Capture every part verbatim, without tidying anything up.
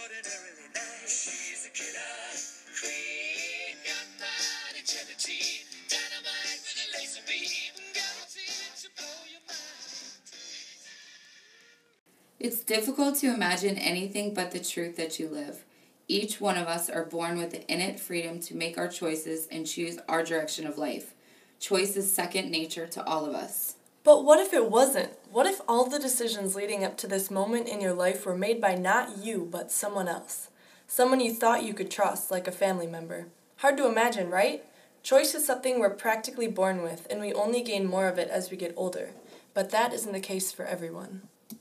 ordinarily nice. She's a killer queen, got that eternity, dynamite with a laser beam, guaranteed to blow your mind. It's difficult to imagine anything but the truth that you live. Each one of us are born with the innate freedom to make our choices and choose our direction of life. Choice is second nature to all of us. But what if it wasn't? What if all the decisions leading up to this moment in your life were made by not you, but someone else? Someone you thought you could trust, like a family member. Hard to imagine, right? Choice is something we're practically born with, and we only gain more of it as we get older. But that isn't the case for everyone.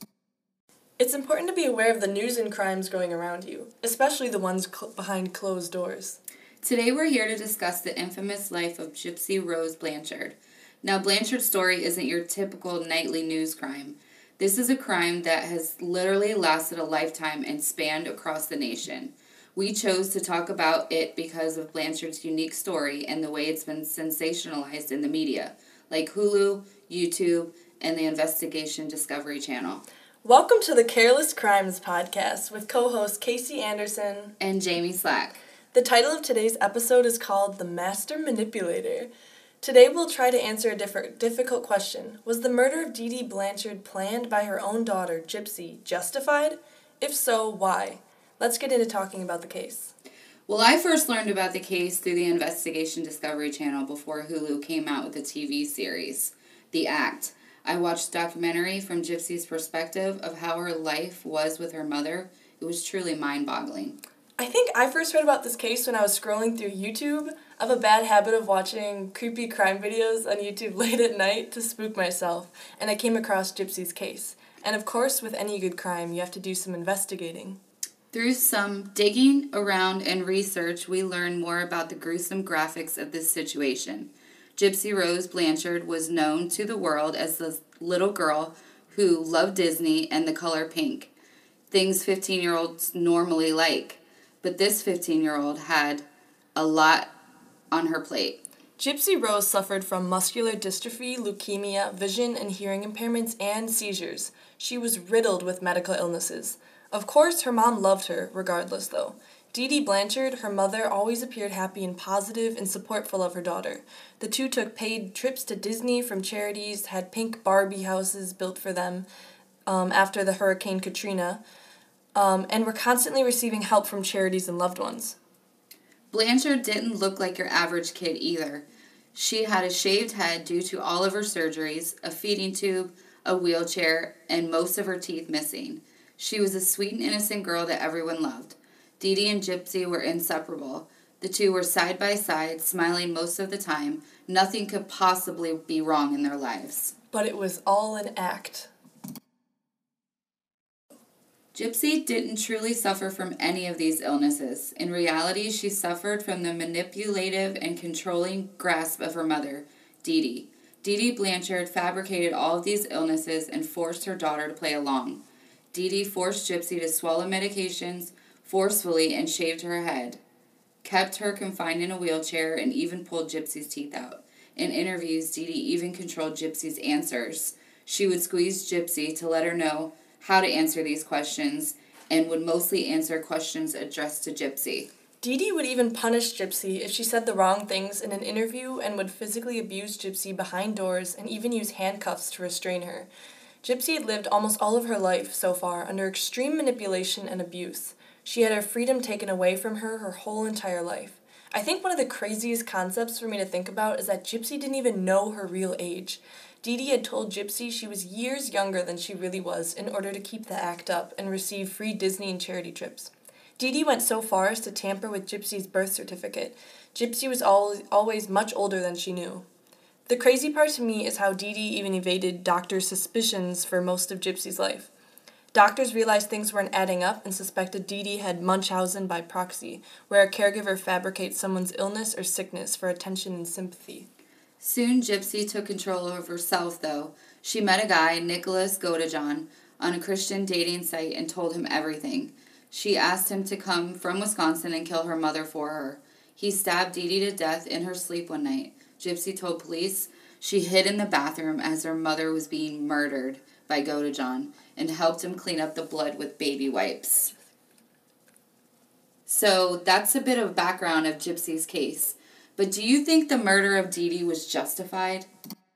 It's important to be aware of the news and crimes going around you, especially the ones cl- behind closed doors. Today we're here to discuss the infamous life of Gypsy Rose Blanchard. Now, Blanchard's story isn't your typical nightly news crime. This is a crime that has literally lasted a lifetime and spanned across the nation. We chose to talk about it because of Blanchard's unique story and the way it's been sensationalized in the media, like Hulu, YouTube, and the Investigation Discovery Channel. Welcome to the Careless Crimes podcast with co-host Casey Anderson and Jamie Slack. The title of today's episode is called The Master Manipulator. Today we'll try to answer a diff- difficult question. Was the murder of Dee Dee Blanchard planned by her own daughter, Gypsy, justified? If so, why? Let's get into talking about the case. Well, I first learned about the case through the Investigation Discovery Channel before Hulu came out with the T V series, The Act. I watched a documentary from Gypsy's perspective of how her life was with her mother. It was truly mind-boggling. I think I first heard about this case when I was scrolling through YouTube. I have a bad habit of watching creepy crime videos on YouTube late at night to spook myself, and I came across Gypsy's case. And of course, with any good crime, you have to do some investigating. Through some digging around and research, we learn more about the gruesome graphics of this situation. Gypsy Rose Blanchard was known to the world as the little girl who loved Disney and the color pink, things fifteen-year-olds normally like. But this fifteen-year-old had a lot on her plate. Gypsy Rose suffered from muscular dystrophy, leukemia, vision and hearing impairments, and seizures. She was riddled with medical illnesses. Of course, her mom loved her, regardless, though. Dee Dee Blanchard, her mother, always appeared happy and positive and supportful of her daughter. The two took paid trips to Disney from charities, had pink Barbie houses built for them um, after the Hurricane Katrina, um, and were constantly receiving help from charities and loved ones. Blanchard didn't look like your average kid either. She had a shaved head due to all of her surgeries, a feeding tube, a wheelchair, and most of her teeth missing. She was a sweet and innocent girl that everyone loved. Dee Dee and Gypsy were inseparable. The two were side by side, smiling most of the time. Nothing could possibly be wrong in their lives. But it was all an act. Gypsy didn't truly suffer from any of these illnesses. In reality, she suffered from the manipulative and controlling grasp of her mother, Dee Dee. Dee Dee Blanchard fabricated all of these illnesses and forced her daughter to play along. Dee Dee forced Gypsy to swallow medications forcefully and shaved her head, kept her confined in a wheelchair, and even pulled Gypsy's teeth out. In interviews, Dee Dee even controlled Gypsy's answers. She would squeeze Gypsy to let her know how to answer these questions, and would mostly answer questions addressed to Gypsy. Dee Dee would even punish Gypsy if she said the wrong things in an interview and would physically abuse Gypsy behind doors and even use handcuffs to restrain her. Gypsy had lived almost all of her life so far under extreme manipulation and abuse. She had her freedom taken away from her her whole entire life. I think one of the craziest concepts for me to think about is that Gypsy didn't even know her real age. Dee Dee had told Gypsy she was years younger than she really was in order to keep the act up and receive free Disney and charity trips. Dee Dee went so far as to tamper with Gypsy's birth certificate. Gypsy was always, always much older than she knew. The crazy part to me is how Dee Dee even evaded doctors' suspicions for most of Gypsy's life. Doctors realized things weren't adding up and suspected Dee Dee had Munchausen by proxy, where a caregiver fabricates someone's illness or sickness for attention and sympathy. Soon, Gypsy took control of herself, though. She met a guy, Nicholas Godejohn, on a Christian dating site and told him everything. She asked him to come from Wisconsin and kill her mother for her. He stabbed Dee Dee to death in her sleep one night. Gypsy told police she hid in the bathroom as her mother was being murdered by Godejohn and helped him clean up the blood with baby wipes. So that's a bit of background of Gypsy's case. But do you think the murder of Dee Dee was justified?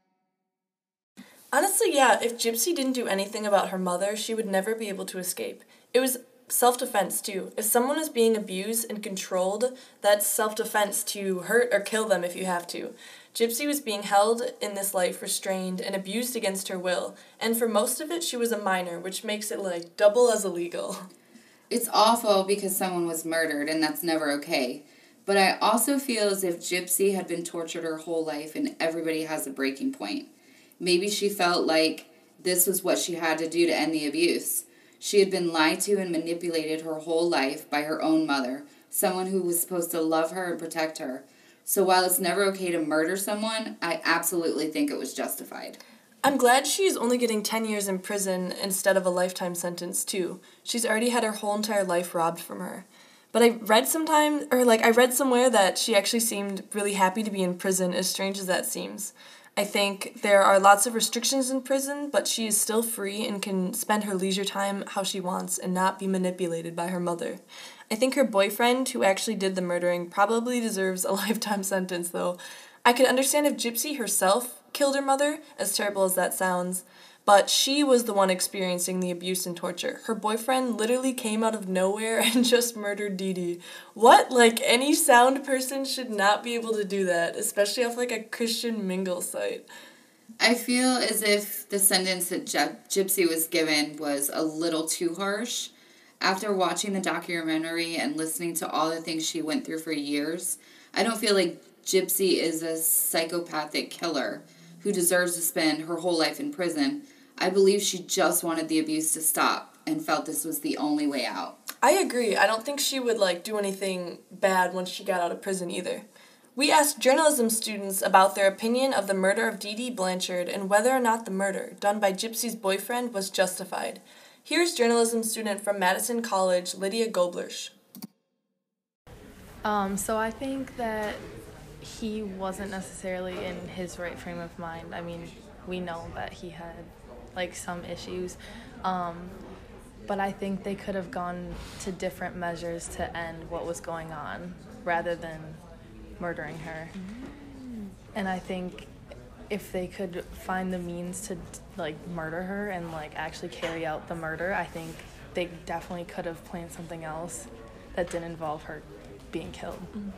Honestly, yeah, if Gypsy didn't do anything about her mother, she would never be able to escape. It was self-defense, too. If someone is being abused and controlled, that's self-defense to hurt or kill them if you have to. Gypsy was being held in this life, restrained, and abused against her will, and for most of it, she was a minor, which makes it, like, double as illegal. It's awful because someone was murdered, and that's never okay. But I also feel as if Gypsy had been tortured her whole life, and everybody has a breaking point. Maybe she felt like this was what she had to do to end the abuse. She had been lied to and manipulated her whole life by her own mother, someone who was supposed to love her and protect her. So while it's never okay to murder someone, I absolutely think it was justified. I'm glad she's only getting ten years in prison instead of a lifetime sentence, too. She's already had her whole entire life robbed from her. But I read sometime, or like I read somewhere that she actually seemed really happy to be in prison, as strange as that seems. I think there are lots of restrictions in prison, but she is still free and can spend her leisure time how she wants and not be manipulated by her mother. I think her boyfriend, who actually did the murdering, probably deserves a lifetime sentence, though. I could understand if Gypsy herself killed her mother, as terrible as that sounds, but she was the one experiencing the abuse and torture. Her boyfriend literally came out of nowhere and just murdered Dee Dee. What? Like, any sound person should not be able to do that, especially off, like, a Christian mingle site. I feel as if the sentence that Gypsy was given was a little too harsh. After watching the documentary and listening to all the things she went through for years, I don't feel like Gypsy is a psychopathic killer who deserves to spend her whole life in prison. I believe she just wanted the abuse to stop and felt this was the only way out. I agree. I don't think she would, like, do anything bad once she got out of prison either. We asked journalism students about their opinion of the murder of Dee Dee Blanchard and whether or not the murder, done by Gypsy's boyfriend, was justified. Here's journalism student from Madison College, Lydia Goblersch. Um, so I think that he wasn't necessarily in his right frame of mind. I mean, we know that he had, like, some issues, um, but I think they could have gone to different measures to end what was going on rather than murdering her. Mm-hmm. And I think if they could find the means to, like, murder her and, like, actually carry out the murder, I think they definitely could have planned something else that didn't involve her being killed. Mm-hmm.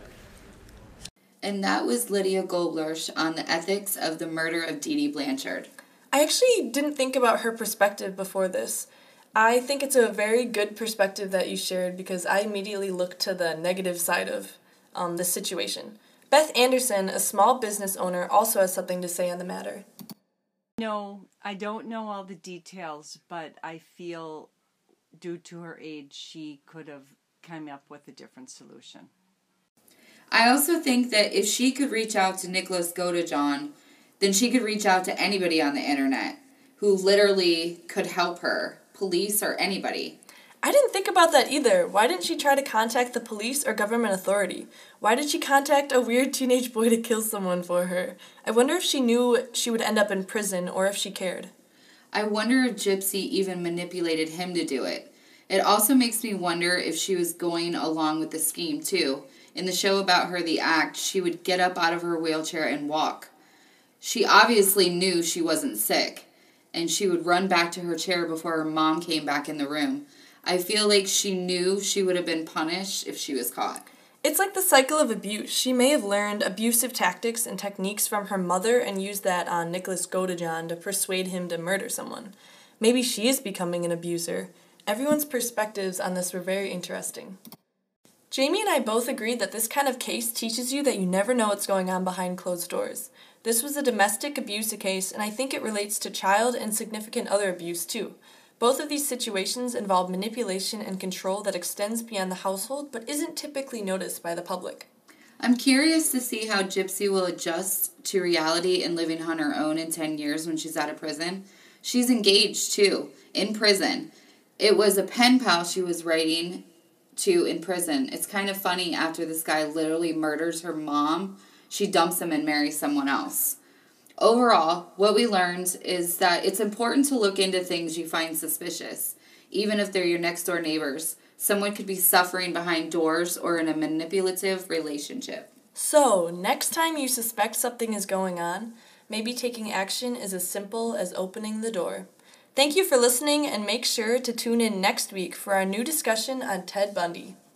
And that was Lydia Goblersch on the ethics of the murder of Dee Dee Blanchard. I actually didn't think about her perspective before this. I think it's a very good perspective that you shared because I immediately looked to the negative side of um, this situation. Beth Anderson, a small business owner, also has something to say on the matter. No, I don't know all the details, but I feel due to her age, she could have come up with a different solution. I also think that if she could reach out to Nicholas Godejohn, then she could reach out to anybody on the internet who literally could help her, police or anybody. I didn't think about that either. Why didn't she try to contact the police or government authority? Why did she contact a weird teenage boy to kill someone for her? I wonder if she knew she would end up in prison or if she cared. I wonder if Gypsy even manipulated him to do it. It also makes me wonder if she was going along with the scheme, too. In the show about her, The Act, she would get up out of her wheelchair and walk. She obviously knew she wasn't sick, and she would run back to her chair before her mom came back in the room. I feel like she knew she would have been punished if she was caught. It's like the cycle of abuse. She may have learned abusive tactics and techniques from her mother and used that on Nicholas Godejohn to persuade him to murder someone. Maybe she is becoming an abuser. Everyone's perspectives on this were very interesting. Jamie and I both agreed that this kind of case teaches you that you never know what's going on behind closed doors. This was a domestic abuse case, and I think it relates to child and significant other abuse too. Both of these situations involve manipulation and control that extends beyond the household but isn't typically noticed by the public. I'm curious to see how Gypsy will adjust to reality and living on her own in ten years when she's out of prison. She's engaged too, in prison. It was a pen pal she was writing to in prison. It's kind of funny, after this guy literally murders her mom, she dumps him and marries someone else. Overall, what we learned is that it's important to look into things you find suspicious, even if they're your next door neighbors. Someone could be suffering behind doors or in a manipulative relationship. So, next time you suspect something is going on, maybe taking action is as simple as opening the door. Thank you for listening, and make sure to tune in next week for our new discussion on Ted Bundy.